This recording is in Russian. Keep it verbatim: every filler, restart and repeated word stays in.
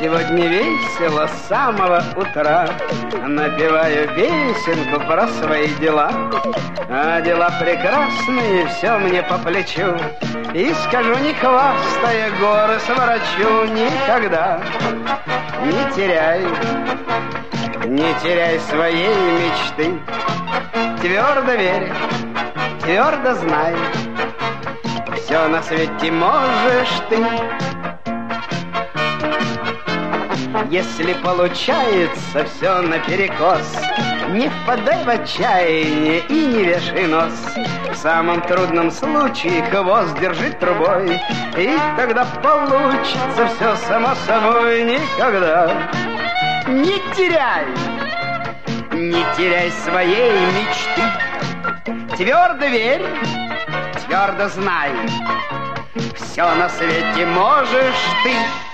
сегодня весело с самого утра. Напеваю песенку про свои дела. А дела прекрасные, все мне по плечу. И скажу, не хвастая, горы сворачу никогда. Не теряй, не теряй своей мечты. Твердо верь, твердо знай, все на свете можешь ты. Если получается все наперекос, не впадай в отчаяние и не вешай нос. В самом трудном случае хвост держи трубой, и тогда получится все само собой. Никогда не теряй, не теряй своей мечты. Твердо верь, твердо знай, все на свете можешь ты.